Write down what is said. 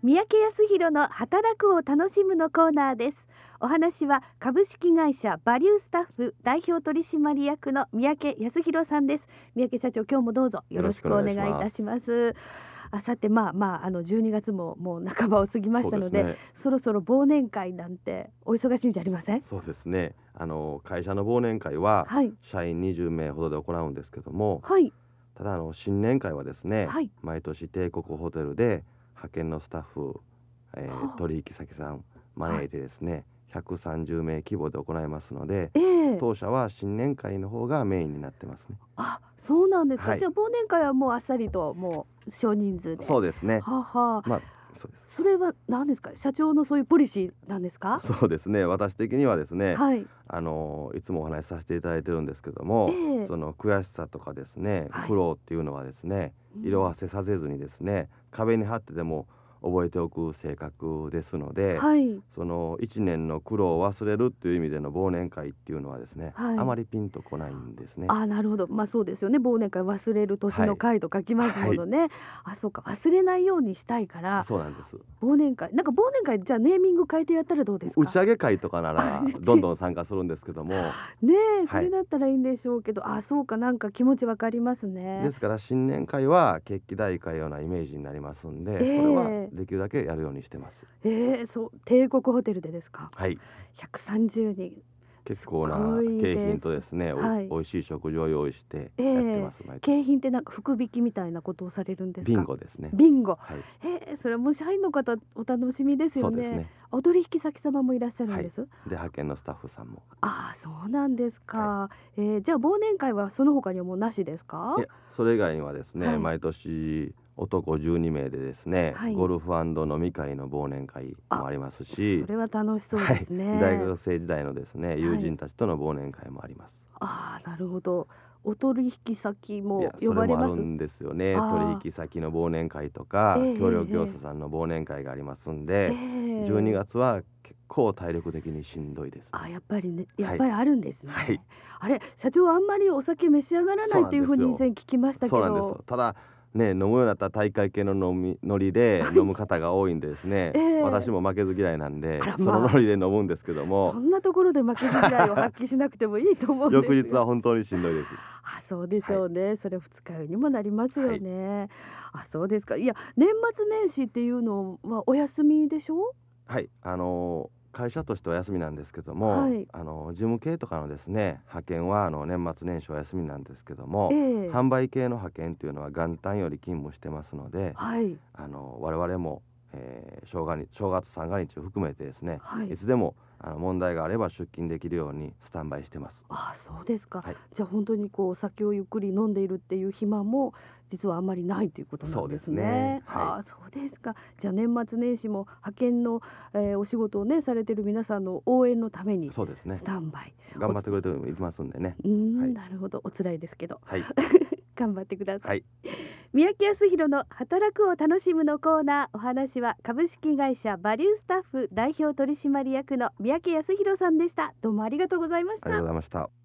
三宅康弘の働くを楽しむのコーナーです。お話は株式会社バリュースタッフ代表取締役の三宅康弘さんです。三宅社長、今日もどうぞよろしくお願いいたします。さて12月ももう半ばを過ぎましたの で、そろそろ忘年会なんてお忙しいんじゃありません？ そうですね、会社の忘年会は社員20名ほどで行うんですけども、 はい、 ただ新年会はですね、 はい、 毎年帝国ホテルで派遣のスタッフ、取引先さん招いてですね、130名規模で行いますので、当社は新年会の方がメインになってますね。 あ、そうなんですか。 はい、 じゃあ忘年会はもうあっさりともう少人数で。 そうですね。 そうです。それは何ですか、社長のそういうポリシーなんですか？ そうですね、私的にはですね、 はい、 いつもお話しさせていただいてるんですけども、その悔しさとかですね、苦労っていうのはですね、色あせさせずにですね、壁に貼ってでも覚えておく性格ですので、その1年の苦労を忘れるっていう意味での忘年会っていうのはですね、あまりピンとこないんですね。 なるほど。そうですよね。忘年会忘れる年の会と書きますものね。そうか、忘れないようにしたいから。 そうなんです。 忘年会じゃあネーミング変えてやったらどうですか？ 打ち上げ会とかならどんどん参加するんですけどもねえ、それだったらいいんでしょうけど、そうか、なんか気持ちわかりますね。 ですから新年会は決起大会ようなイメージになりますんで、これはできるだけやるようにしてます。 そう帝国ホテルでですか？ はい、 130人、 結構な景品とですね、おいしい食事を用意してやってます。 景品ってなんか福引きみたいなことをされるんですか？ ビンゴですね。 ビンゴ、それはもう社員の方お楽しみですよね。 そうですね。 お取引先様もいらっしゃるんです。 で派遣のスタッフさんも。 そうなんですか。じゃあ忘年会はその他にはもうなしですか？ いや、それ以外にはですね、毎年男12名でですね、ゴルフ&飲み会の忘年会もありますし、 それは楽しそうですね。 大学生時代のですね、友人たちとの忘年会もあります。 なるほど。お取引先も呼ばれます？ それもあるんですよね。取引先の忘年会とか、協力業者さんの忘年会がありますんで、12月は結構体力的にしんどいです。 やっぱりあるんですね。 はい、 あれ、社長あんまりお酒召し上がらないというふうに以前聞きましたけど。 そうなんです。ただね、飲むようになったら大会系のノリで飲む方が多いんでですね、私も負けず嫌いなんで、そのノリで飲むんですけども、 そんなところで負けず嫌いを発揮しなくてもいいと思うんですよ。 翌日は本当にしんどいです。 そうでしょうね。それ二日酔いにもなりますよね。そうですか。いや、年末年始っていうのはお休みでしょ？ はい、会社としては休みなんですけども、事務系とかのですね、派遣は年末年始は休みなんですけども、販売系の派遣というのは元旦より勤務してますので、我々も、正月三が日を含めてですね、いつでも問題があれば出勤できるようにスタンバイしてます。 そうですか。じゃあ本当にお酒をゆっくり飲んでいるっていう暇も実はあんまりないということなんですね。そうですか。じゃあ年末年始も派遣の、お仕事をねされてる皆さんの応援のためにスタンバイ頑張ってくれていますんでね。 なるほど。お辛いですけど、頑張ってください。三宅康弘の働くを楽しむのコーナー、お話は株式会社バリュースタッフ代表取締役の三宅康弘さんでした。どうもありがとうございました。 ありがとうございました。